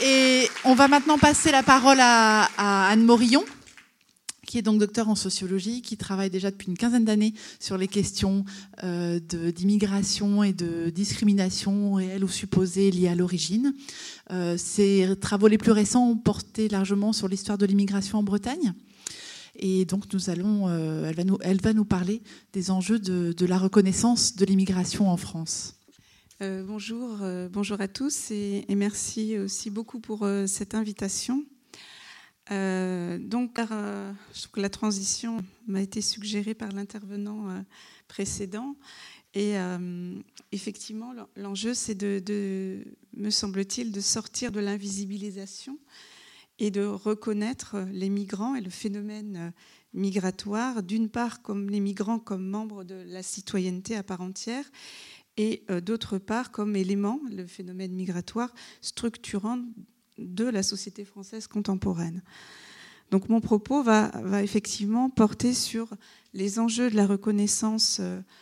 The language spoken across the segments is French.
Et on va maintenant passer la parole à Anne Morillon, qui est donc docteur en sociologie, qui travaille déjà depuis une quinzaine d'années sur les questions d'immigration et de discrimination réelle ou supposée liée à l'origine. Ses travaux les plus récents ont porté largement sur l'histoire de l'immigration en Bretagne. Et donc elle va nous parler des enjeux de la reconnaissance de l'immigration en France. Bonjour à tous et merci aussi beaucoup pour cette invitation. Je trouve que la transition m'a été suggérée par l'intervenant précédent et effectivement l'enjeu c'est me semble-t-il, de sortir de l'invisibilisation et de reconnaître les migrants et le phénomène migratoire, d'une part comme les migrants comme membres de la citoyenneté à part entière et d'autre part comme élément, le phénomène migratoire structurant de la société française contemporaine. Donc mon propos va effectivement porter sur les enjeux de la reconnaissance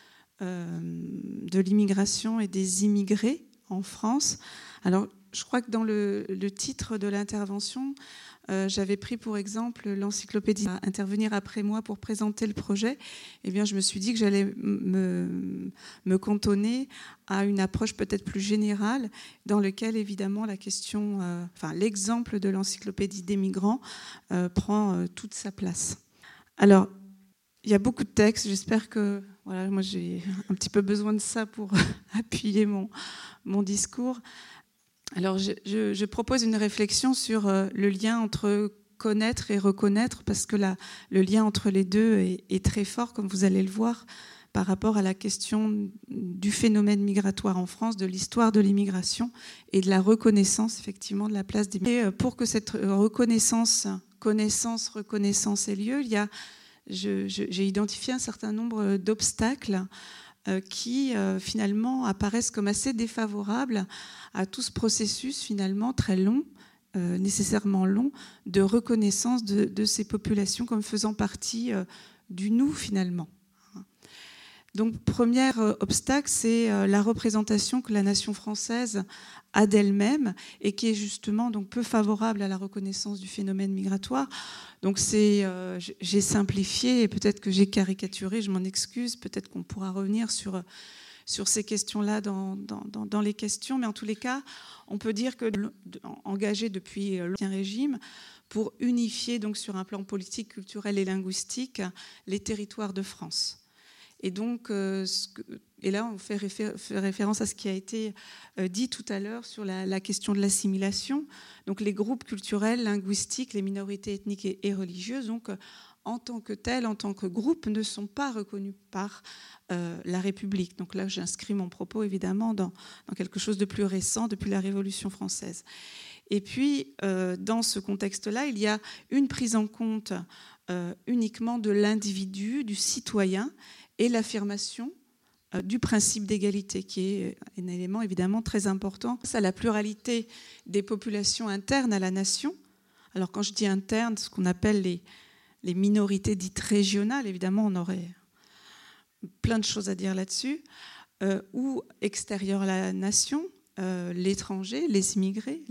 de l'immigration et des immigrés en France. Alors je crois que dans le titre de l'intervention, j'avais pris pour exemple l'encyclopédie à intervenir après moi pour présenter le projet. Eh bien, je me suis dit que j'allais me cantonner à une approche peut-être plus générale dans laquelle évidemment la question, l'exemple de l'encyclopédie des migrants prend toute sa place. Alors, il y a beaucoup de textes. J'espère que moi j'ai un petit peu besoin de ça pour appuyer mon discours. Alors, je propose une réflexion sur le lien entre connaître et reconnaître, parce que le lien entre les deux est très fort, comme vous allez le voir, par rapport à la question du phénomène migratoire en France, de l'histoire de l'immigration et de la reconnaissance, effectivement, de la place des migrants. Et pour que cette reconnaissance ait lieu, j'ai identifié un certain nombre d'obstacles qui finalement apparaissent comme assez défavorables à tout ce processus finalement très long, nécessairement long, de reconnaissance de ces populations comme faisant partie du nous finalement. Donc premier obstacle, c'est la représentation que la nation française a d'elle-même et qui est justement donc peu favorable à la reconnaissance du phénomène migratoire. Donc j'ai simplifié et peut-être que j'ai caricaturé, je m'en excuse, peut-être qu'on pourra revenir sur ces questions-là dans les questions, mais en tous les cas, on peut dire que engagé depuis l'Ancien Régime pour unifier donc sur un plan politique, culturel et linguistique les territoires de France. Et donc, là, on fait référence à ce qui a été dit tout à l'heure sur la question de l'assimilation. Donc, les groupes culturels, linguistiques, les minorités ethniques et religieuses, donc, en tant que tels, en tant que groupe, ne sont pas reconnus par la République. Donc là, j'inscris mon propos, évidemment, dans quelque chose de plus récent, depuis la Révolution française. Et puis, dans ce contexte-là, il y a une prise en compte uniquement de l'individu, du citoyen, et l'affirmation du principe d'égalité, qui est un élément évidemment très important. C'est la pluralité des populations internes à la nation. Alors quand je dis interne, ce qu'on appelle les minorités dites régionales, évidemment on aurait plein de choses à dire là-dessus, ou extérieures à la nation, l'étranger, les immigrés,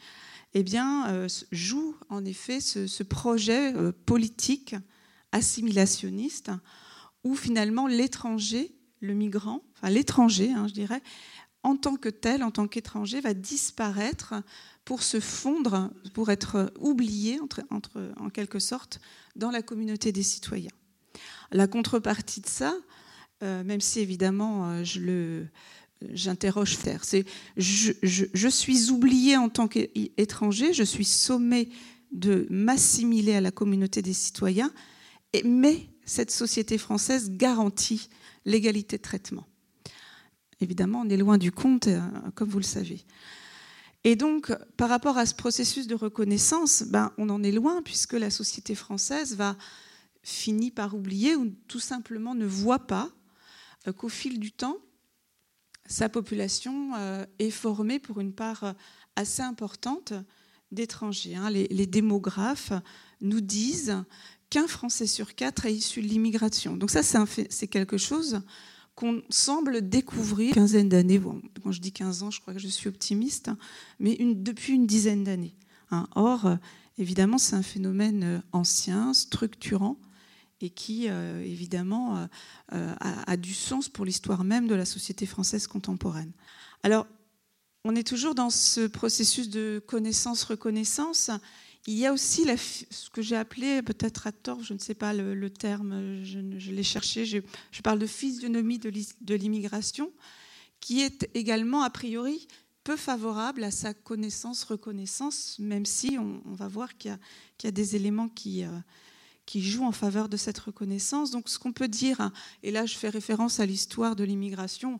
jouent en effet ce projet politique assimilationniste où finalement l'étranger, le migrant, l'étranger, je dirais, en tant que tel, en tant qu'étranger, va disparaître pour se fondre, pour être oublié, en quelque sorte, dans la communauté des citoyens. La contrepartie de ça, même si évidemment j'interroge, c'est je suis oublié en tant qu'étranger, je suis sommé de m'assimiler à la communauté des citoyens, mais cette société française garantit l'égalité de traitement. Évidemment, on est loin du compte, comme vous le savez. Et donc, par rapport à ce processus de reconnaissance, on en est loin, puisque la société française finit par oublier ou tout simplement ne voit pas qu'au fil du temps, sa population est formée pour une part assez importante d'étrangers. Les démographes nous disent qu'un Français sur 4 est issu de l'immigration. Donc ça, c'est quelque chose qu'on semble découvrir une quinzaine d'années. Bon, quand je dis 15 ans, je crois que je suis optimiste, mais depuis une dizaine d'années. Or, évidemment, c'est un phénomène ancien, structurant, et qui, évidemment, a du sens pour l'histoire même de la société française contemporaine. Alors, on est toujours dans ce processus de connaissance-reconnaissance. Il y a aussi ce que j'ai appelé, peut-être à tort, je ne sais pas le terme, je l'ai cherché, je parle de physionomie de l'immigration, qui est également, a priori, peu favorable à sa connaissance-reconnaissance, même si on va voir qu'il y a des éléments qui jouent en faveur de cette reconnaissance. Donc ce qu'on peut dire, et là je fais référence à l'histoire de l'immigration,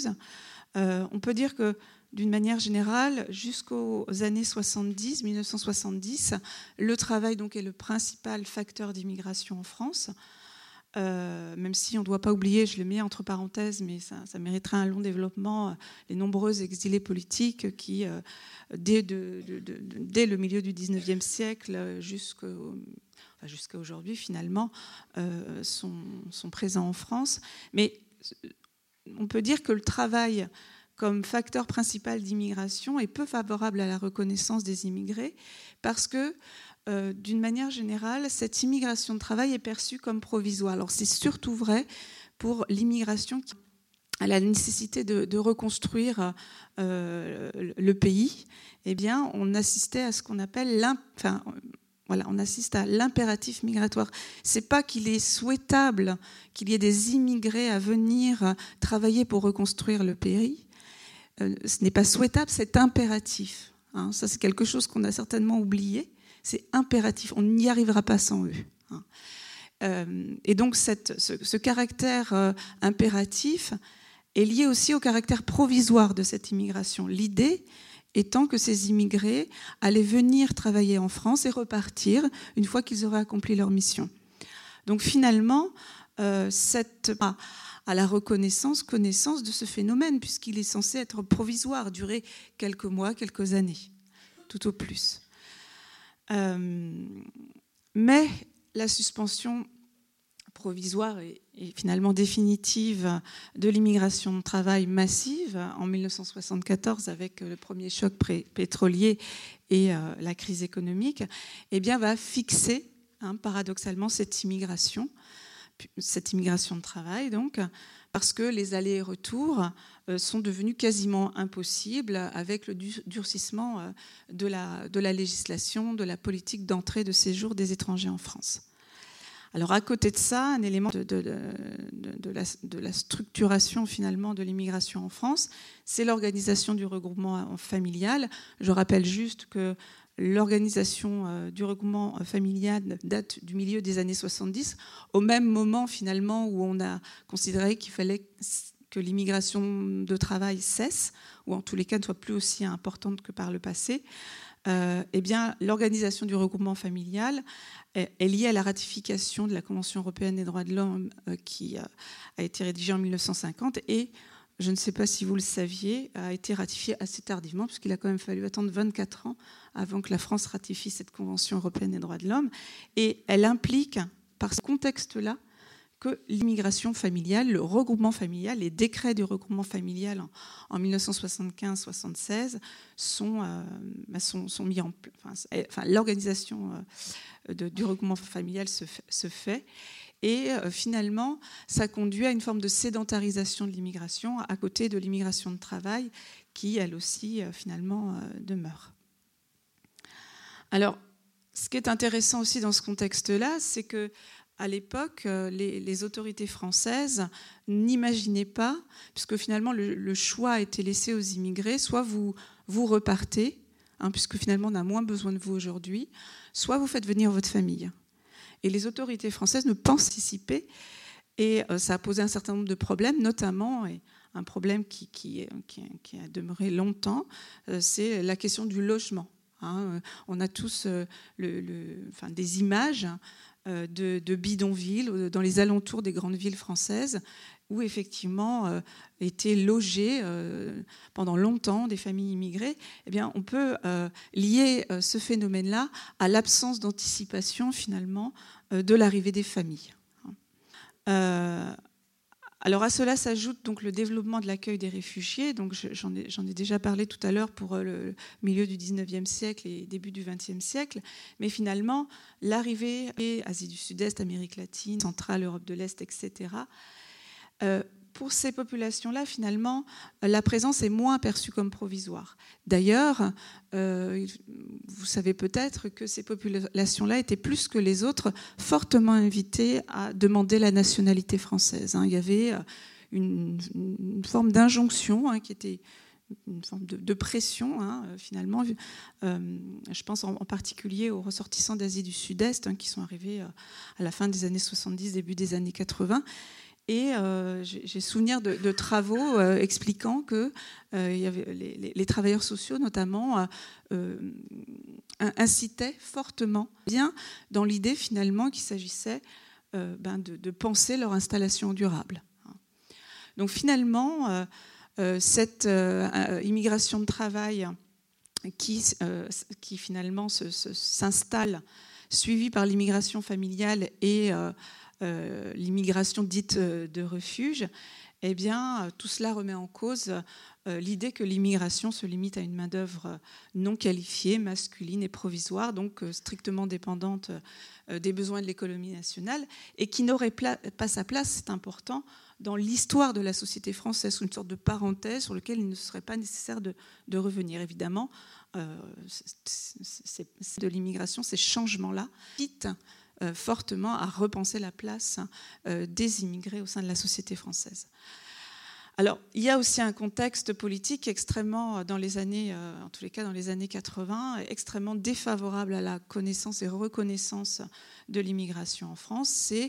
on peut dire que d'une manière générale, jusqu'aux années 70, 1970, le travail donc, est le principal facteur d'immigration en France. Même si on ne doit pas oublier, je le mets entre parenthèses, mais ça mériterait un long développement, les nombreux exilés politiques qui, dès le milieu du 19e siècle jusqu'à aujourd'hui, finalement, sont présents en France. Mais on peut dire que le travail comme facteur principal d'immigration est peu favorable à la reconnaissance des immigrés parce que, d'une manière générale, cette immigration de travail est perçue comme provisoire. Alors c'est surtout vrai pour l'immigration qui a la nécessité de reconstruire le pays. Eh bien, on assistait à ce qu'on appelle on assiste à l'impératif migratoire. C'est pas qu'il est souhaitable qu'il y ait des immigrés à venir travailler pour reconstruire le pays. Ce n'est pas souhaitable, c'est impératif. Ça, c'est quelque chose qu'on a certainement oublié. C'est impératif. On n'y arrivera pas sans eux. Et donc, ce caractère impératif est lié aussi au caractère provisoire de cette immigration. L'idée étant que ces immigrés allaient venir travailler en France et repartir une fois qu'ils auraient accompli leur mission. Donc, finalement, à la connaissance de ce phénomène, puisqu'il est censé être provisoire, durer quelques mois, quelques années, tout au plus. Mais la suspension provisoire et finalement définitive de l'immigration de travail massive en 1974 avec le premier choc pétrolier et la crise économique, eh bien, va fixer paradoxalement cette immigration de travail, donc, parce que les allers et retours sont devenus quasiment impossibles avec le durcissement de la législation, de la politique d'entrée de séjour des étrangers en France. Alors, à côté de ça, un élément de la structuration finalement de l'immigration en France, c'est l'organisation du regroupement familial. Je rappelle juste que l'organisation du regroupement familial date du milieu des années 70, au même moment finalement où on a considéré qu'il fallait que l'immigration de travail cesse, ou en tous les cas ne soit plus aussi importante que par le passé. Eh bien, l'organisation du regroupement familial est liée à la ratification de la Convention européenne des droits de l'homme qui a été rédigée en 1950 et, je ne sais pas si vous le saviez, a été ratifiée assez tardivement, puisqu'il a quand même fallu attendre 24 ans avant que la France ratifie cette Convention européenne des droits de l'homme. Et elle implique, par ce contexte-là, que l'immigration familiale, le regroupement familial, les décrets du regroupement familial en 1975-76 sont mis en place. L'organisation du regroupement familial se fait. Et finalement, ça conduit à une forme de sédentarisation de l'immigration à côté de l'immigration de travail qui, elle aussi, finalement, demeure. Alors, ce qui est intéressant aussi dans ce contexte-là, c'est que à l'époque, les autorités françaises n'imaginaient pas, puisque finalement le choix a été laissé aux immigrés, soit vous repartez, puisque finalement on a moins besoin de vous aujourd'hui, soit vous faites venir votre famille. Et les autorités françaises ne pensent anticiper, et ça a posé un certain nombre de problèmes, notamment, et un problème qui a demeuré longtemps, c'est la question du logement. On a tous des images de bidonvilles dans les alentours des grandes villes françaises où effectivement étaient logées pendant longtemps des familles immigrées. Eh bien, on peut lier ce phénomène-là à l'absence d'anticipation finalement de l'arrivée des familles. Alors à cela s'ajoute donc le développement de l'accueil des réfugiés. Donc j'en ai déjà parlé tout à l'heure pour le milieu du 19e siècle et début du 20e siècle. Mais finalement, l'arrivée Asie du Sud-Est, Amérique latine, centrale, Europe de l'Est, etc. Pour ces populations-là, finalement, la présence est moins perçue comme provisoire. D'ailleurs, vous savez peut-être que ces populations-là étaient plus que les autres fortement invitées à demander la nationalité française. Il y avait une forme d'injonction qui était une forme de pression, finalement. Je pense en particulier aux ressortissants d'Asie du Sud-Est qui sont arrivés à la fin des années 70, début des années 80. Et j'ai souvenir de travaux expliquant que il y avait les travailleurs sociaux, notamment, incitaient fortement, bien dans l'idée finalement qu'il s'agissait de penser leur installation durable. Donc finalement, cette immigration de travail qui finalement s'installe, suivie par l'immigration familiale et l'immigration dite de refuge, eh bien, tout cela remet en cause l'idée que l'immigration se limite à une main-d'œuvre non qualifiée, masculine et provisoire, donc strictement dépendante des besoins de l'économie nationale, et qui n'aurait pas sa place, c'est important, dans l'histoire de la société française, sous une sorte de parenthèse sur laquelle il ne serait pas nécessaire de revenir. Évidemment, de l'immigration, ces changements-là incitent fortement à repenser la place des immigrés au sein de la société française. Alors, il y a aussi un contexte politique extrêmement, dans les années, en tous les cas dans les années 80, extrêmement défavorable à la connaissance et reconnaissance de l'immigration en France. C'est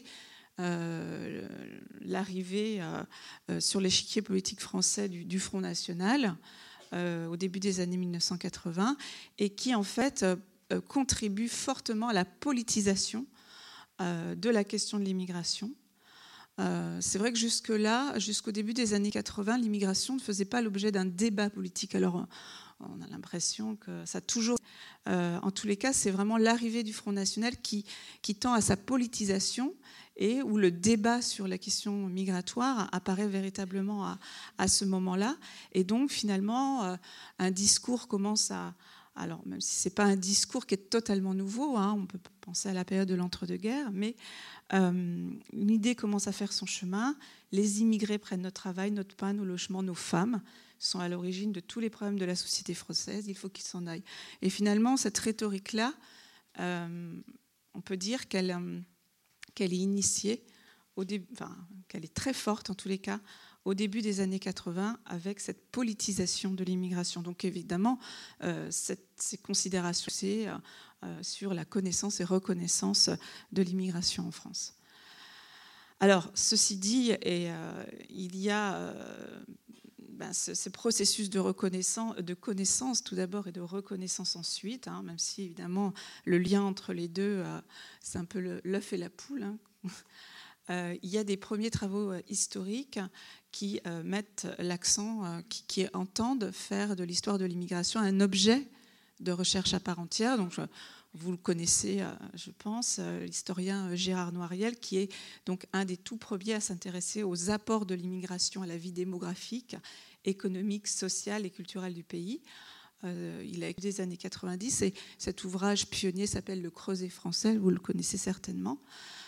l'arrivée sur l'échiquier politique français du Front National au début des années 1980 et qui, en fait, contribue fortement à la politisation de la question de l'immigration. C'est vrai que jusque-là, jusqu'au début des années 80, l'immigration ne faisait pas l'objet d'un débat politique. Alors, on a l'impression que ça a toujours... en tous les cas, c'est vraiment l'arrivée du Front National qui tend à sa politisation et où le débat sur la question migratoire apparaît véritablement à ce moment-là. Et donc, finalement, un discours commence à... Alors, même si ce n'est pas un discours qui est totalement nouveau, on peut penser à la période de l'entre-deux-guerres, mais une idée commence à faire son chemin. Les immigrés prennent notre travail, notre pain, nos logements, nos femmes sont à l'origine de tous les problèmes de la société française, il faut qu'ils s'en aillent. Et finalement, cette rhétorique-là, on peut dire qu'elle est initiée, qu'elle est très forte en tous les cas, au début des années 80, avec cette politisation de l'immigration. Donc évidemment, ces considérations, c'est sur la connaissance et reconnaissance de l'immigration en France. Alors, ceci dit, il y a ce processus de connaissance tout d'abord et de reconnaissance ensuite, même si évidemment le lien entre les deux, c'est un peu l'œuf et la poule. Il y a des premiers travaux historiques qui mettent l'accent, qui entendent faire de l'histoire de l'immigration un objet de recherche à part entière. Donc, vous le connaissez, je pense, l'historien Gérard Noiriel, qui est donc un des tout premiers à s'intéresser aux apports de l'immigration à la vie démographique, économique, sociale et culturelle du pays. Il a écrit des années 90 et cet ouvrage pionnier s'appelle Le Creuset français, vous le connaissez certainement.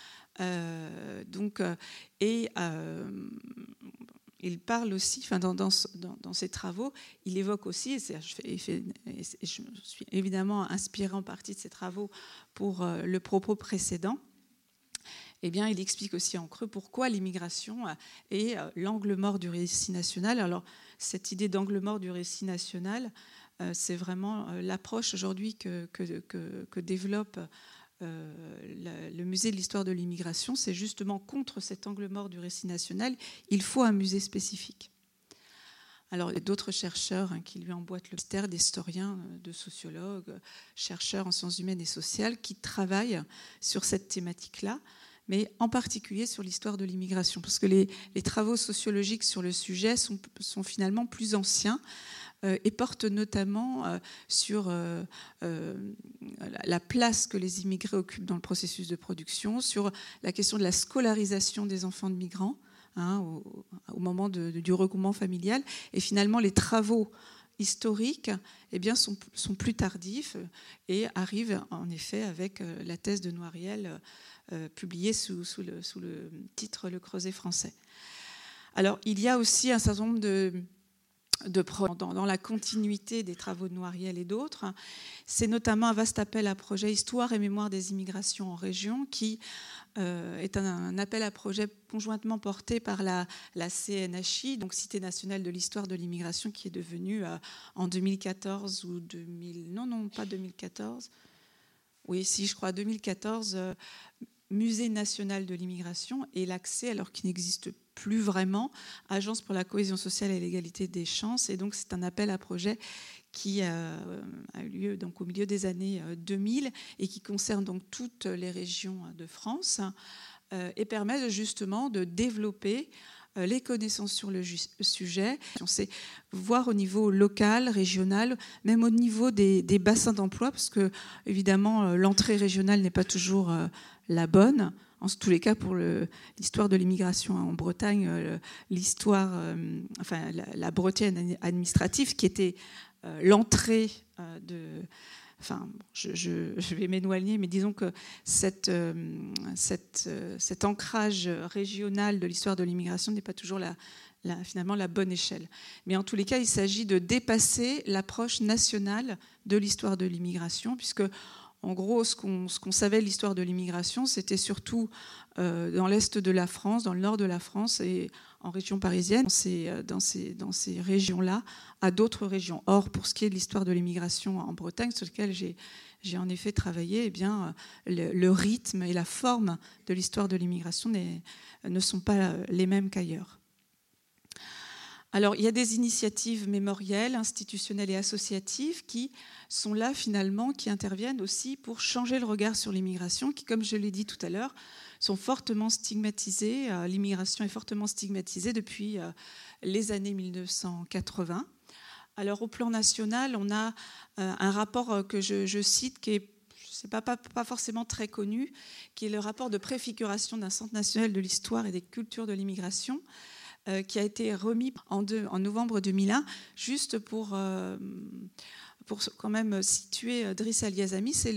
Il parle aussi, dans ses travaux, il évoque aussi, et je me suis évidemment inspirée en partie de ses travaux pour le propos précédent, eh bien, il explique aussi en creux pourquoi l'immigration est l'angle mort du récit national. Alors, cette idée d'angle mort du récit national, c'est vraiment l'approche aujourd'hui que développe le musée de l'histoire de l'immigration. C'est justement contre cet angle mort du récit national, il faut un musée spécifique. Alors, il y a d'autres chercheurs qui lui emboîtent le mystère, d'historiens, de sociologues, chercheurs en sciences humaines et sociales qui travaillent sur cette thématique-là, mais en particulier sur l'histoire de l'immigration, parce que les travaux sociologiques sur le sujet sont finalement plus anciens, et porte notamment sur la place que les immigrés occupent dans le processus de production, sur la question de la scolarisation des enfants de migrants, au moment du regroupement familial. Et finalement, les travaux historiques sont plus tardifs et arrivent en effet avec la thèse de Noiriel publiée sous le titre Le Creuset français. Alors, il y a aussi un certain nombre dans la continuité des travaux de Noiriel et d'autres. C'est notamment un vaste appel à projet Histoire et mémoire des immigrations en région qui est un appel à projet conjointement porté par la CNHI, donc Cité nationale de l'histoire de l'immigration, qui est devenue en 2014 ou 2000, non, pas 2014, oui, si, je crois 2014, Musée national de l'immigration, et l'accès, alors qu'il n'existe plus vraiment, Agence pour la cohésion sociale et l'égalité des chances. Et donc, c'est un appel à projet qui a eu lieu donc, au milieu des années 2000 et qui concerne donc toutes les régions de France et permet justement de développer les connaissances sur le sujet. On sait voir au niveau local, régional, même au niveau des bassins d'emploi, parce que évidemment l'entrée régionale n'est pas toujours la bonne. En tous les cas, pour l'histoire de l'immigration en Bretagne, la Bretagne administrative, qui était l'entrée de... Enfin, je vais m'éloigner, mais disons que cet ancrage régional de l'histoire de l'immigration n'est pas toujours finalement la bonne échelle. Mais en tous les cas, il s'agit de dépasser l'approche nationale de l'histoire de l'immigration, puisque en gros, ce qu'on savait de l'histoire de l'immigration, c'était surtout dans l'est de la France, dans le nord de la France et en région parisienne, dans ces régions-là, à d'autres régions. Or, pour ce qui est de l'histoire de l'immigration en Bretagne, sur laquelle j'ai en effet travaillé, eh bien, le rythme et la forme de l'histoire de l'immigration ne sont pas les mêmes qu'ailleurs. Alors, il y a des initiatives mémorielles, institutionnelles et associatives qui sont là, finalement, qui interviennent aussi pour changer le regard sur l'immigration, qui, comme je l'ai dit tout à l'heure, sont fortement stigmatisées. L'immigration est fortement stigmatisée depuis les années 1980. Alors, au plan national, on a un rapport que je cite, qui est pas forcément très connu, qui est le rapport de préfiguration d'un Centre national de l'histoire et des cultures de l'immigration, qui a été remis en novembre 2001, juste pour quand même situer Driss Al-Yazami. C'est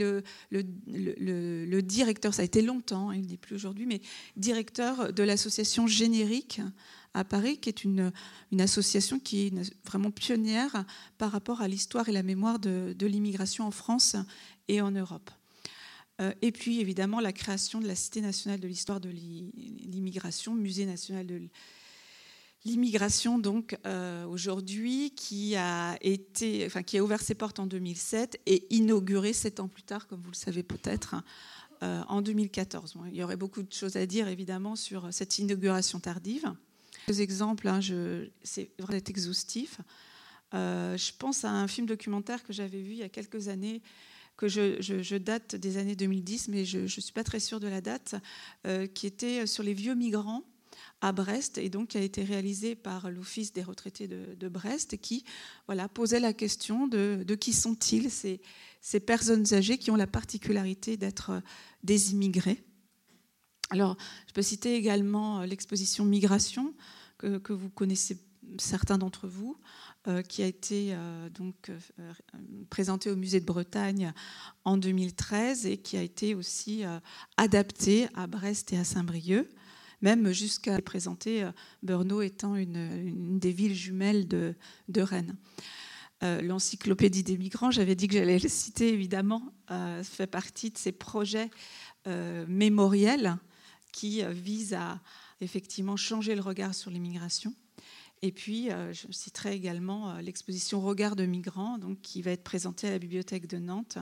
le directeur, ça a été longtemps, il n'est plus aujourd'hui, mais directeur de l'association Générique à Paris, qui est une association qui est vraiment pionnière par rapport à l'histoire et la mémoire de l'immigration en France et en Europe. Et puis, évidemment, la création de la Cité nationale de l'histoire de l'immigration, Musée national de l'immigration, donc, aujourd'hui, qui a ouvert ses portes en 2007 et inauguré 7 ans plus tard, comme vous le savez peut-être, en 2014. Bon, il y aurait beaucoup de choses à dire, évidemment, sur cette inauguration tardive. Deux exemples, c'est vraiment exhaustif. Je pense à un film documentaire que j'avais vu il y a quelques années, que je date des années 2010, mais je ne suis pas très sûre de la date, qui était sur les vieux migrants à Brest, et donc qui a été réalisé par l'Office des retraités de Brest, et qui posait la question de qui sont-ils, ces personnes âgées qui ont la particularité d'être des immigrés. Alors, je peux citer également l'exposition Migration, que vous connaissez certains d'entre vous, qui a été présentée au Musée de Bretagne en 2013 et qui a été aussi adaptée à Brest et à Saint-Brieuc, même jusqu'à présenter Brno étant une des villes jumelles de Rennes. L'encyclopédie des migrants, j'avais dit que j'allais le citer, évidemment, fait partie de ces projets mémoriels qui visent à effectivement changer le regard sur l'immigration. Et puis, je citerai également l'exposition Regard de migrants, donc, qui va être présentée à la Bibliothèque de Nantes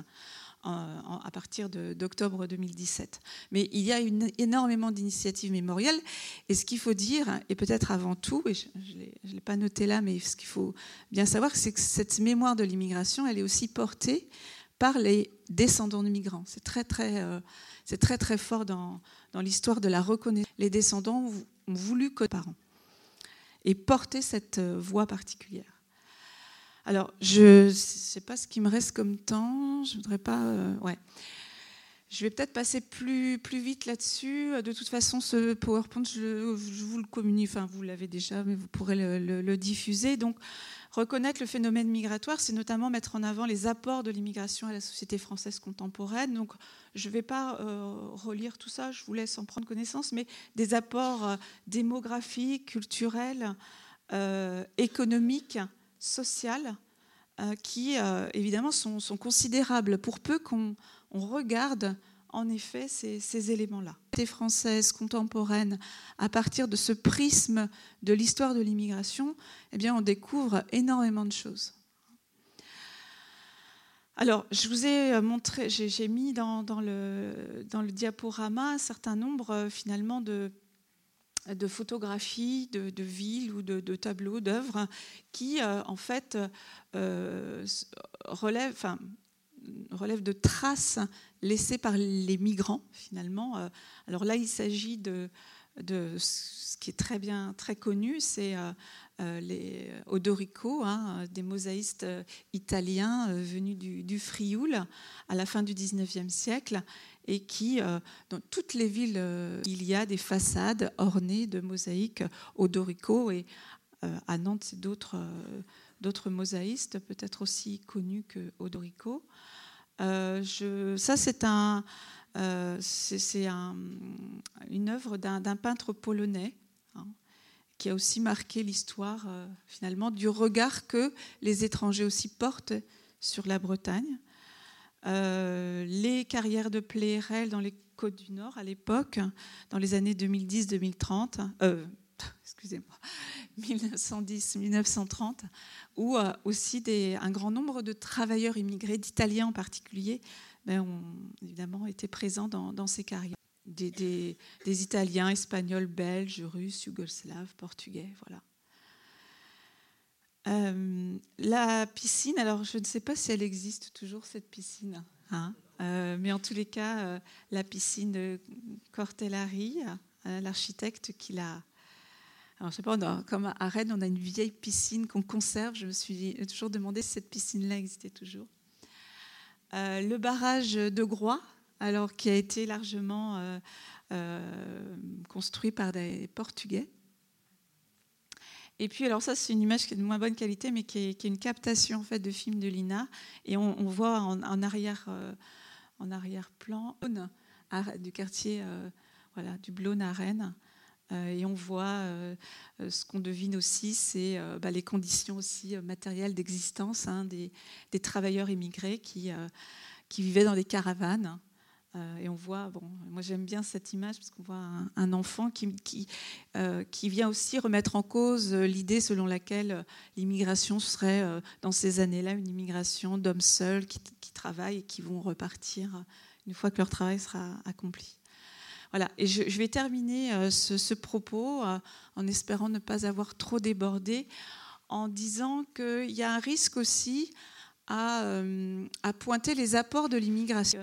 à partir d'octobre 2017. Mais il y a énormément d'initiatives mémorielles. Et ce qu'il faut dire, et peut-être avant tout, et je ne l'ai pas noté là, mais ce qu'il faut bien savoir, c'est que cette mémoire de l'immigration, elle est aussi portée par les descendants de migrants. C'est très, très fort dans l'histoire de la reconnaissance. Les descendants ont voulu que les parents et porter cette voix particulière. Alors, je ne sais pas ce qui me reste comme temps. Je voudrais pas... Je vais peut-être passer plus vite là-dessus. De toute façon, ce PowerPoint, je vous le communique, enfin vous l'avez déjà, mais vous pourrez le diffuser. Donc, reconnaître le phénomène migratoire, c'est notamment mettre en avant les apports de l'immigration à la société française contemporaine. Donc, je ne vais pas relire tout ça, je vous laisse en prendre connaissance, mais des apports démographiques, culturels, économiques, sociaux, qui évidemment sont considérables pour peu qu'on regarde en effet ces éléments-là. La société française contemporaine, à partir de ce prisme de l'histoire de l'immigration, eh bien, on découvre énormément de choses. Alors, je vous ai montré, j'ai mis dans le diaporama un certain nombre finalement de photographies de villes ou de tableaux, d'œuvres qui, en fait, relèvent de traces laissées par les migrants, finalement. Alors là, il s'agit de ce qui est très connu, c'est les Odorico, des mosaïstes italiens venus du Frioul à la fin du XIXe siècle, et qui, dans toutes les villes, il y a des façades ornées de mosaïques Odorico, et à Nantes, c'est d'autres mosaïstes, peut-être aussi connus que Odorico. Ça, c'est une œuvre d'un peintre polonais, qui a aussi marqué l'histoire, finalement, du regard que les étrangers aussi portent sur la Bretagne. Les carrières de Pleyel dans les Côtes du Nord, à l'époque, dans les années 2010-2030, excusez-moi, 1910-1930, où aussi un grand nombre de travailleurs immigrés, d'Italiens en particulier, ont évidemment été présents dans ces carrières. Des Italiens, Espagnols, Belges, Russes, Yougoslaves, Portugais, voilà. La piscine, alors je ne sais pas si elle existe toujours, cette piscine, mais en tous les cas, la piscine de Cortellari, l'architecte qui l'a... Alors, je sais pas, comme à Rennes, on a une vieille piscine qu'on conserve. Je me suis toujours demandé si cette piscine-là existait toujours. Le barrage de Groix, alors, qui a été largement construit par des Portugais. Et puis, alors ça, c'est une image qui est de moins bonne qualité, mais qui est une captation en fait de film de l'INA. Et on voit en arrière-plan du quartier du Blône à Rennes. Et on voit ce qu'on devine aussi, c'est les conditions aussi matérielles d'existence des travailleurs immigrés qui vivaient dans des caravanes. Et on voit, moi j'aime bien cette image parce qu'on voit un enfant qui vient aussi remettre en cause l'idée selon laquelle l'immigration serait dans ces années-là une immigration d'hommes seuls qui travaillent et qui vont repartir une fois que leur travail sera accompli. Voilà, et je vais terminer ce propos en espérant ne pas avoir trop débordé, en disant qu'il y a un risque aussi à pointer les apports de l'immigration.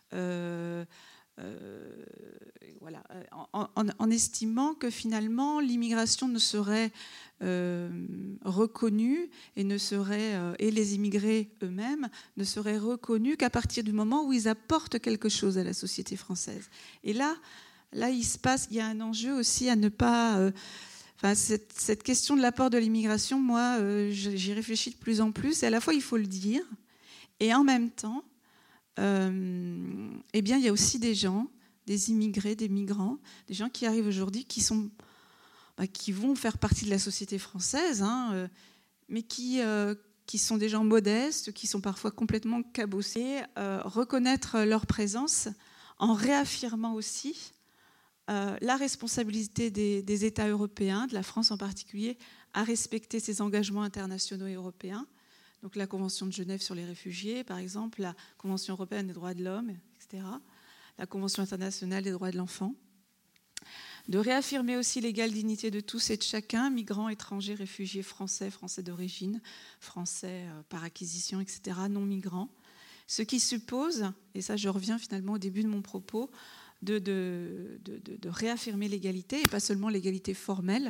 En estimant que finalement l'immigration ne serait reconnue et les immigrés eux-mêmes ne seraient reconnus qu'à partir du moment où ils apportent quelque chose à la société française. Et là il y a un enjeu aussi à ne pas... cette question de l'apport de l'immigration, moi, j'y réfléchis de plus en plus. Et à la fois, il faut le dire. Et en même temps, il y a aussi des gens, des immigrés, des migrants, des gens qui arrivent aujourd'hui qui vont faire partie de la société française, mais qui sont des gens modestes, qui sont parfois complètement cabossés. Reconnaître leur présence en réaffirmant aussi la responsabilité des États européens, de la France en particulier, à respecter ses engagements internationaux et européens. Donc la Convention de Genève sur les réfugiés, par exemple, la Convention européenne des droits de l'homme, etc., la Convention internationale des droits de l'enfant. De réaffirmer aussi l'égale dignité de tous et de chacun, migrants, étrangers, réfugiés, français d'origine, français par acquisition, etc., non-migrants. Ce qui suppose, et ça je reviens finalement au début de mon propos, de réaffirmer l'égalité, et pas seulement l'égalité formelle,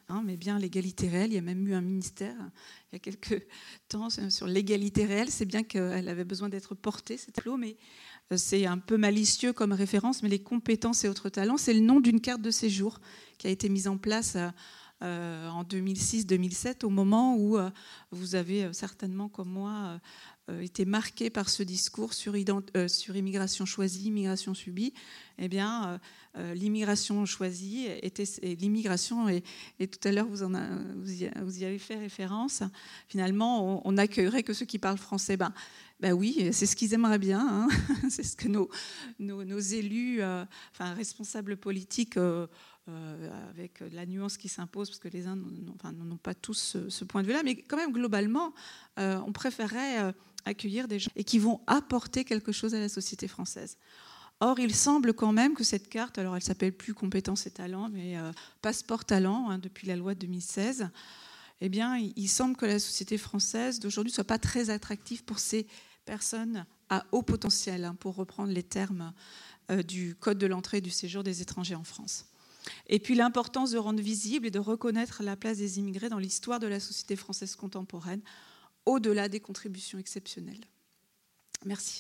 mais bien l'égalité réelle. Il y a même eu un ministère il y a quelques temps sur l'égalité réelle. C'est bien qu'elle avait besoin d'être portée, cette loi, mais c'est un peu malicieux comme référence, mais les compétences et autres talents, c'est le nom d'une carte de séjour qui a été mise en place en 2006-2007, au moment où vous avez certainement, comme moi, été marqué par ce discours sur immigration choisie, immigration subie. Eh bien, l'immigration choisie et l'immigration, et tout à l'heure vous y avez fait référence, finalement, on n'accueillerait que ceux qui parlent français. Ben oui, c'est ce qu'ils aimeraient bien, hein. C'est ce que nos élus, responsables politiques, avec la nuance qui s'impose, parce que les uns n'ont pas tous ce point de vue-là, mais quand même, globalement, on préférerait accueillir des gens et qui vont apporter quelque chose à la société française. Or, il semble quand même que cette carte, alors elle ne s'appelle plus compétences et talents, mais passeport talent, hein, depuis la loi de 2016, eh bien, il semble que la société française d'aujourd'hui ne soit pas très attractive pour ces personnes à haut potentiel, hein, pour reprendre les termes du Code de l'entrée et du séjour des étrangers en France. Et puis l'importance de rendre visible et de reconnaître la place des immigrés dans l'histoire de la société française contemporaine, au-delà des contributions exceptionnelles. Merci.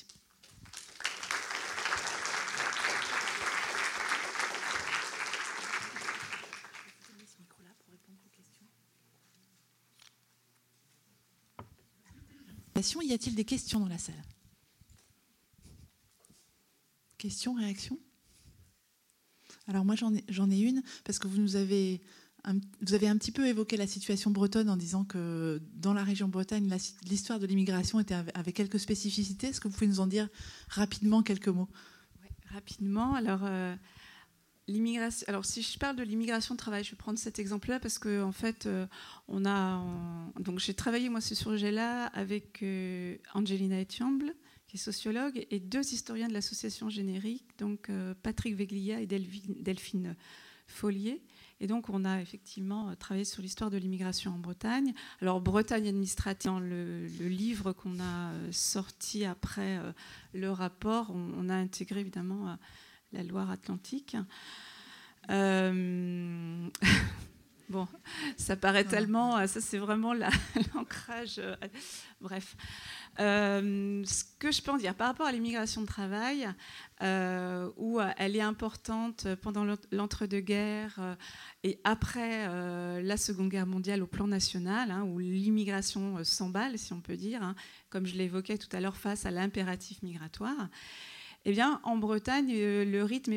Y a-t-il des questions dans la salle? Questions, réactions? Alors moi j'en ai une, parce que vous avez un petit peu évoqué la situation bretonne en disant que dans la région Bretagne, l'histoire de l'immigration avait quelques spécificités. Est-ce que vous pouvez nous en dire rapidement quelques mots? Oui, rapidement. Alors, l'immigration. Alors, si je parle de l'immigration de travail, je vais prendre cet exemple-là parce que en fait, donc j'ai travaillé moi ce sujet-là avec Angelina Etiamble, qui est sociologue, et 2 historiens de l'association Générique, donc Patrick Veglia et Delphine Follier. Et donc, on a effectivement travaillé sur l'histoire de l'immigration en Bretagne. Alors, Bretagne administrative, dans le livre qu'on a sorti après le rapport, on a intégré évidemment la Loire-Atlantique. Bon, ça paraît tellement... Ça, c'est vraiment l'ancrage... bref. Ce que je peux en dire par rapport à l'immigration de travail, où elle est importante pendant l'entre-deux-guerres et après la Seconde Guerre mondiale au plan national, hein, où l'immigration s'emballe, si on peut dire, hein, comme je l'évoquais tout à l'heure, face à l'impératif migratoire. Eh bien, en Bretagne, le rythme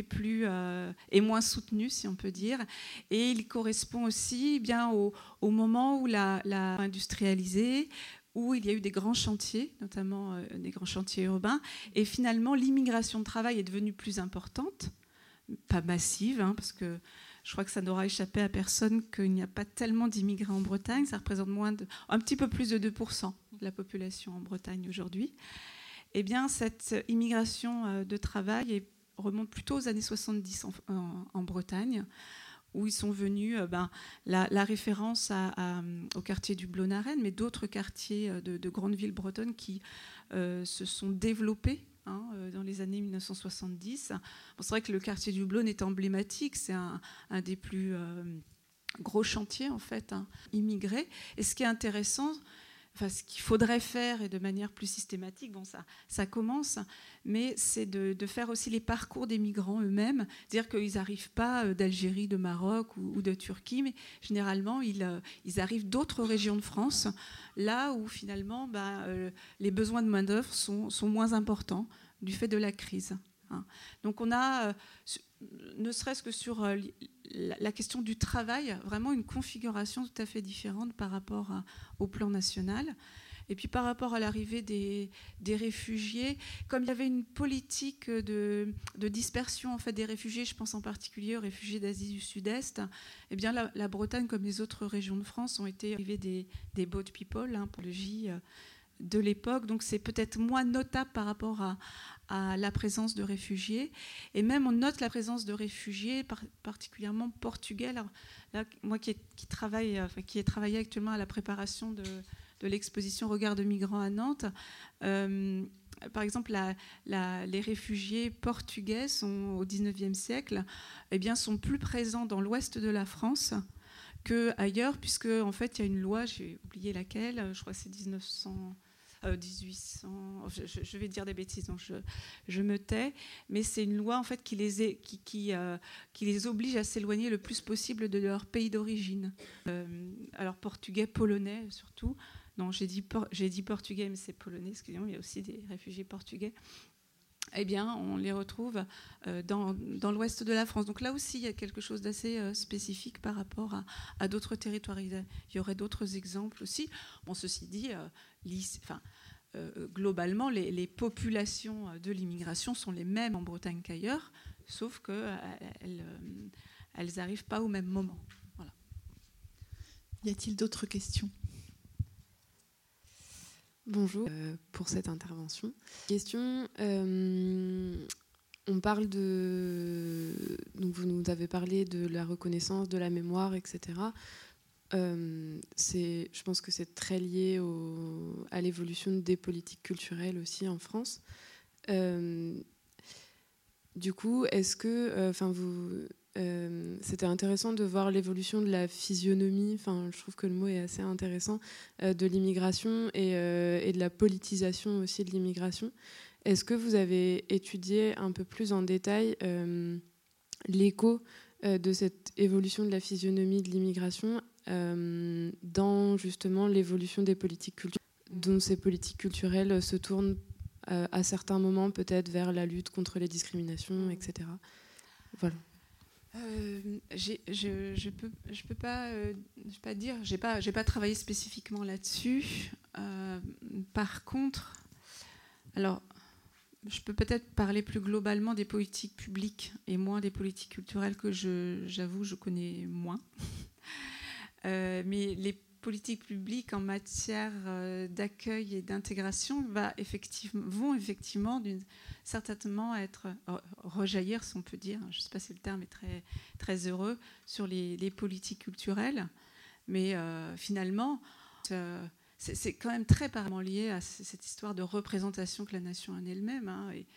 est moins soutenu, si on peut dire, et il correspond aussi bien au moment où l'a industrialisé, où il y a eu des grands chantiers, notamment des grands chantiers urbains, et finalement l'immigration de travail est devenue plus importante, pas massive, hein, parce que je crois que ça n'aura échappé à personne qu'il n'y a pas tellement d'immigrés en Bretagne, ça représente un petit peu plus de 2% de la population en Bretagne aujourd'hui. Eh bien, cette immigration de travail remonte plutôt aux années 70 en Bretagne, où ils sont venus, la référence au quartier du Blonaren, mais d'autres quartiers de grandes villes bretonnes qui se sont développés dans les années 1970. Bon, c'est vrai que le quartier du Blon est emblématique, c'est un des plus gros chantiers, en fait, immigrés. Et ce qui est intéressant... ce qu'il faudrait faire, et de manière plus systématique, bon, ça commence, mais c'est de faire aussi les parcours des migrants eux-mêmes, c'est-à-dire qu'ils n'arrivent pas d'Algérie, de Maroc ou de Turquie, mais généralement, ils arrivent d'autres régions de France, là où finalement les besoins de main-d'œuvre sont moins importants du fait de la crise. Donc on a, ne serait-ce que sur la question du travail, vraiment une configuration tout à fait différente par rapport au plan national. Et puis par rapport à l'arrivée des réfugiés, comme il y avait une politique de dispersion en fait, des réfugiés, je pense en particulier aux réfugiés d'Asie du Sud-Est, eh bien la Bretagne, comme les autres régions de France, ont été arrivées des boat people, pour le J de l'époque. Donc c'est peut-être moins notable par rapport à la présence de réfugiés. Et même on note la présence de réfugiés, particulièrement portugais. Alors, là, moi qui ai travaillé actuellement à la préparation de l'exposition Regard de migrants à Nantes, par exemple, les réfugiés portugais au XIXe siècle, eh bien, sont plus présents dans l'ouest de la France qu'ailleurs, puisque en fait il y a une loi, j'ai oublié laquelle, je crois que c'est 1800, je vais dire des bêtises, donc je me tais, mais c'est une loi en fait qui les oblige à s'éloigner le plus possible de leur pays d'origine. Alors portugais, polonais surtout. Non, j'ai dit portugais, mais c'est polonais, excusez-moi, il y a aussi des réfugiés portugais. Eh bien, on les retrouve dans l'ouest de la France. Donc là aussi, il y a quelque chose d'assez spécifique par rapport à d'autres territoires. Il y aurait d'autres exemples aussi. Bon, ceci dit, globalement, les populations de l'immigration sont les mêmes en Bretagne qu'ailleurs, sauf qu'elles n'arrivent pas au même moment. Voilà. Y a-t-il d'autres questions ? Bonjour pour cette intervention. Question, on parle donc vous nous avez parlé de la reconnaissance, de la mémoire, etc. Je pense que c'est très lié à l'évolution des politiques culturelles aussi en France. Du coup, est-ce que, c'était intéressant de voir l'évolution de la physionomie, je trouve que le mot est assez intéressant, de l'immigration et de la politisation aussi de l'immigration. Est-ce que vous avez étudié un peu plus en détail l'écho de cette évolution de la physionomie de l'immigration dans justement l'évolution des politiques culturelles, dont ces politiques culturelles se tournent à certains moments peut-être vers la lutte contre les discriminations, etc. Voilà. Je peux pas dire, j'ai pas travaillé spécifiquement là-dessus. Par contre, alors je peux peut-être parler plus globalement des politiques publiques et moins des politiques culturelles que j'avoue je connais moins. Mais les politiques publiques en matière d'accueil et d'intégration vont effectivement certainement rejaillir, si on peut dire, je ne sais pas si le terme est très, très heureux, sur les politiques culturelles. Mais finalement, c'est quand même très parallèlement lié à cette histoire de représentation que la nation en elle-même.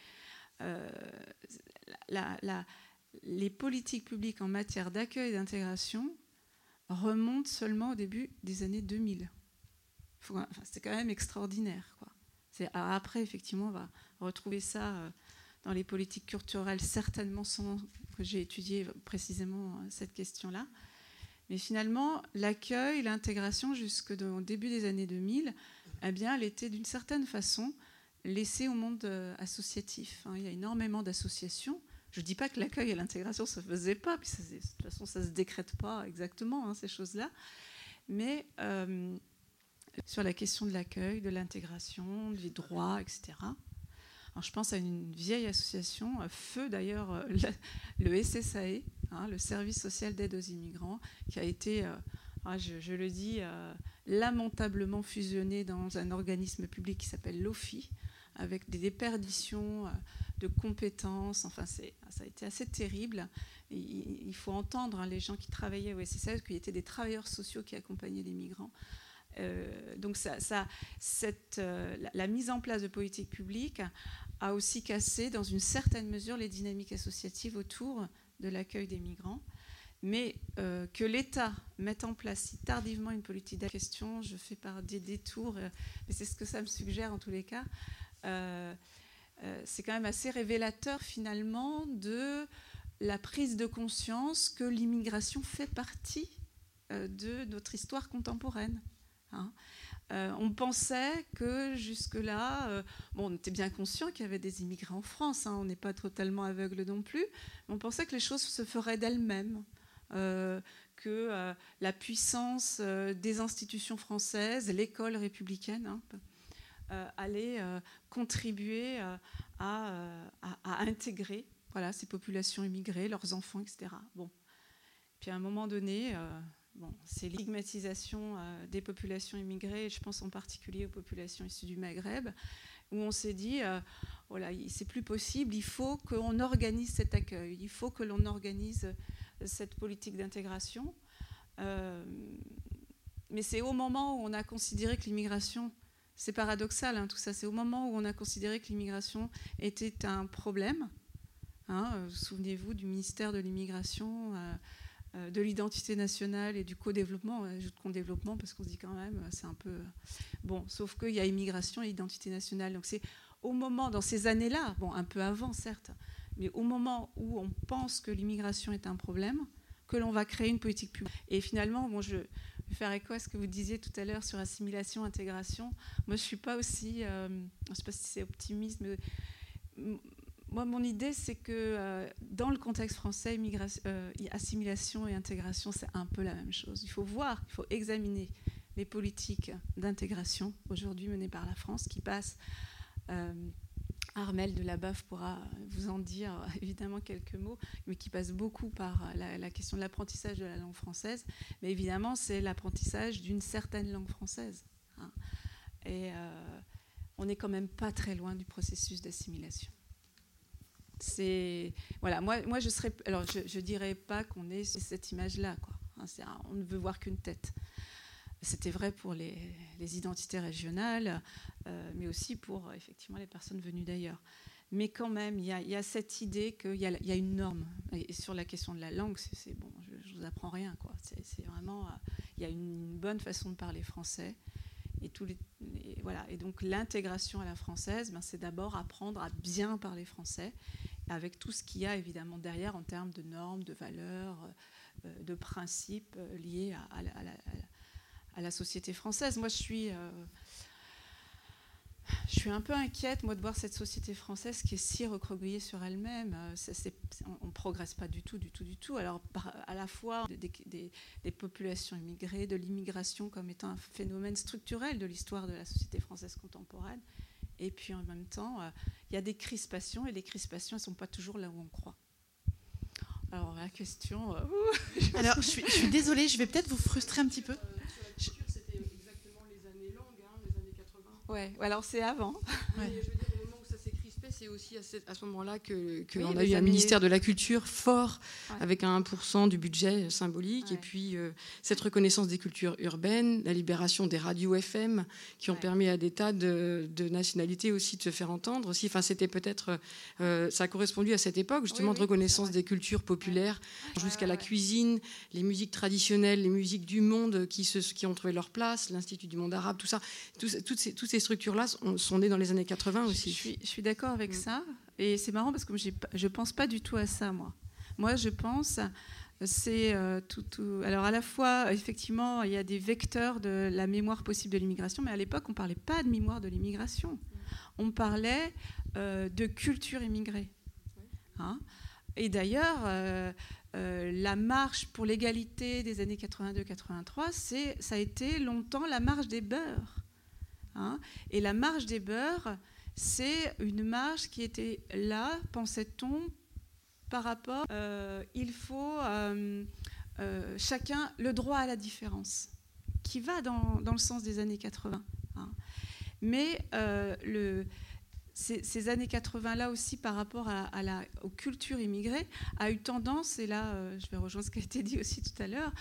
Les politiques publiques en matière d'accueil et d'intégration remontent seulement au début des années 2000. C'est quand même extraordinaire, quoi. Après, effectivement, on va retrouver ça dans les politiques culturelles, certainement sans que j'ai étudié précisément cette question-là. Mais finalement, l'accueil, l'intégration, jusqu'au début des années 2000, eh bien, elle était d'une certaine façon laissée au monde associatif. Il y a énormément d'associations. Je ne dis pas que l'accueil et l'intégration ne se faisaient pas, puis de toute façon, ça ne se décrète pas exactement, ces choses-là. Mais sur la question de l'accueil, de l'intégration, des droits, etc. Alors, je pense à une vieille association, Feu d'ailleurs, le SSAE, le Service social d'aide aux immigrants, qui a été, je le dis, lamentablement fusionné dans un organisme public qui s'appelle l'OFI, avec des déperditions de compétences. Enfin, ça a été assez terrible. Il faut entendre les gens qui travaillaient au SSAE, qu'il y était des travailleurs sociaux qui accompagnaient les migrants. Donc la mise en place de politiques publiques a aussi cassé dans une certaine mesure les dynamiques associatives autour de l'accueil des migrants. Mais que l'État mette en place si tardivement une politique d'accueil, je fais par des détours, mais c'est ce que ça me suggère en tous les cas, c'est quand même assez révélateur finalement de la prise de conscience que l'immigration fait partie de notre histoire contemporaine. On pensait que jusque-là, on était bien conscient qu'il y avait des immigrés en France, on n'est pas totalement aveugle non plus, mais on pensait que les choses se feraient d'elles-mêmes, que la puissance des institutions françaises, l'école républicaine, allait contribuer à intégrer ces populations immigrées, leurs enfants, etc. Bon. Puis à un moment donné... c'est l'stigmatisation des populations immigrées, et je pense en particulier aux populations issues du Maghreb, où on s'est dit, c'est plus possible, il faut qu'on organise cet accueil, il faut que l'on organise cette politique d'intégration. Mais c'est au moment où on a considéré que l'immigration, c'est paradoxal tout ça, c'est au moment où on a considéré que l'immigration était un problème. Souvenez-vous du ministère de l'immigration de l'identité nationale et du co-développement. J'ajoute co-développement parce qu'on se dit quand même, c'est un peu... Bon, sauf qu'il y a immigration et identité nationale. Donc c'est au moment, dans ces années-là, bon, un peu avant certes, mais au moment où on pense que l'immigration est un problème, que l'on va créer une politique publique. Et finalement, bon, je vais faire écho à ce que vous disiez tout à l'heure sur assimilation, intégration. Moi, je ne suis pas aussi... je ne sais pas si c'est optimiste, mais... Moi, mon idée, c'est que dans le contexte français, assimilation et intégration, c'est un peu la même chose. Il faut voir, il faut examiner les politiques d'intégration aujourd'hui menées par la France, qui passent... Armelle de Labaffe pourra vous en dire évidemment quelques mots, mais qui passe beaucoup par la question de l'apprentissage de la langue française. Mais évidemment, c'est l'apprentissage d'une certaine langue française. Hein. Et on n'est quand même pas très loin du processus d'assimilation. Voilà, moi je serais, alors je dirais pas qu'on est sur cette image-là, quoi. Hein, on ne veut voir qu'une tête. C'était vrai pour les identités régionales, mais aussi pour effectivement les personnes venues d'ailleurs. Mais quand même, il y a cette idée qu'il y a une norme. Et sur la question de la langue, c'est bon, je vous apprends rien, quoi. C'est vraiment, il y a une bonne façon de parler français. Voilà. Et donc l'intégration à la française, c'est d'abord apprendre à bien parler français, avec tout ce qu'il y a évidemment derrière en termes de normes, de valeurs, de principes liés à la société française. Moi, je suis un peu inquiète, moi, de voir cette société française qui est si recroquevillée sur elle-même. On ne progresse pas du tout. Alors, à la fois des populations immigrées, de l'immigration comme étant un phénomène structurel de l'histoire de la société française contemporaine, et puis en même temps, il y a des crispations, et les crispations, elles ne sont pas toujours là où on croit. Alors, la question... Alors, je suis désolée, je vais peut-être vous frustrer un petit peu. C'était exactement les années longues, les années 80. Ouais, alors c'est avant. Mais je veux dire, au moment où ça s'est crispé, c'est aussi à ce moment-là qu'on a eu un ministère de la Culture fort, avec un 1% du budget symbolique, et puis cette reconnaissance des cultures urbaines, la libération des radios FM, qui ont permis à des tas de nationalités aussi de se faire entendre. Aussi. Enfin, c'était peut-être... ça a correspondu à cette époque, justement, de reconnaissance des cultures populaires, jusqu'à la cuisine, les musiques traditionnelles, les musiques du monde qui ont trouvé leur place, l'Institut du monde arabe, tout ça. Toutes ces structures-là sont nées dans les années 80 aussi. Je suis d'accord avec ça. Et c'est marrant parce que je ne pense pas du tout à ça, moi. Moi, je pense, c'est tout. Alors, à la fois, effectivement, il y a des vecteurs de la mémoire possible de l'immigration, mais à l'époque, on ne parlait pas de mémoire de l'immigration. On parlait de culture immigrée. Hein ? Et d'ailleurs, la marche pour l'égalité des années 82-83, ça a été longtemps la marche des beurs. Hein ? Et la marche des beurs, c'est une marche qui était là, pensait-on, par rapport... il faut chacun le droit à la différence, qui va dans le sens des années 80. Hein. Mais ces années 80-là aussi, par rapport aux cultures immigrées, a eu tendance, et là je vais rejoindre ce qui a été dit aussi tout à l'heure,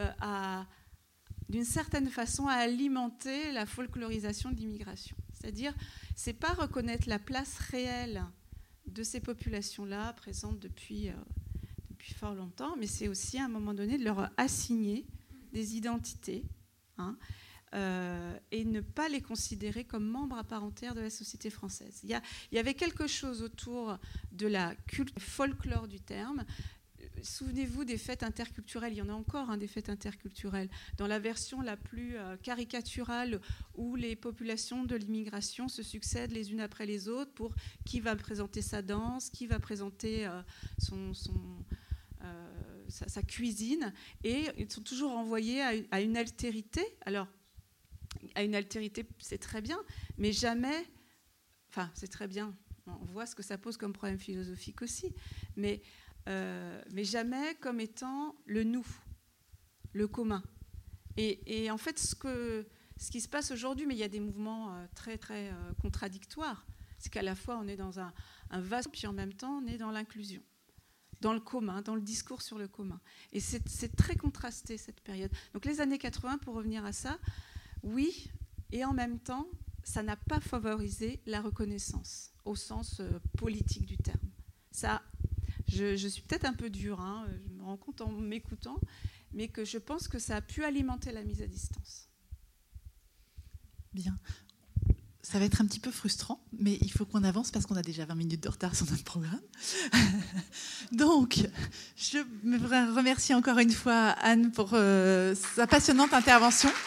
d'une certaine façon à alimenter la folklorisation de l'immigration. C'est-à-dire, c'est pas reconnaître la place réelle de ces populations-là, présentes depuis fort longtemps, mais c'est aussi à un moment donné de leur assigner des identités, hein, et ne pas les considérer comme membres à part entière de la société française. Il y avait quelque chose autour de la culture folklore du terme. Souvenez-vous des fêtes interculturelles, il y en a encore des fêtes interculturelles. Dans la version la plus caricaturale, où les populations de l'immigration se succèdent les unes après les autres pour qui va présenter sa danse, qui va présenter sa cuisine, et ils sont toujours envoyés à une altérité. Alors, à une altérité, c'est très bien, mais jamais... Enfin, c'est très bien, on voit ce que ça pose comme problème philosophique aussi, mais jamais comme étant le nous, le commun. Et en fait, ce qui se passe aujourd'hui, mais il y a des mouvements très, très contradictoires, c'est qu'à la fois on est dans un vaste, puis en même temps on est dans l'inclusion, dans le commun, dans le discours sur le commun. Et c'est très contrasté cette période. Donc les années 80, pour revenir à ça, oui, et en même temps, ça n'a pas favorisé la reconnaissance, au sens politique du terme. Ça... je suis peut-être un peu dure, hein, je me rends compte en m'écoutant, mais que je pense que ça a pu alimenter la mise à distance. Bien. Ça va être un petit peu frustrant, mais il faut qu'on avance parce qu'on a déjà 20 minutes de retard sur notre programme. Donc, je me remercie encore une fois Anne pour sa passionnante intervention.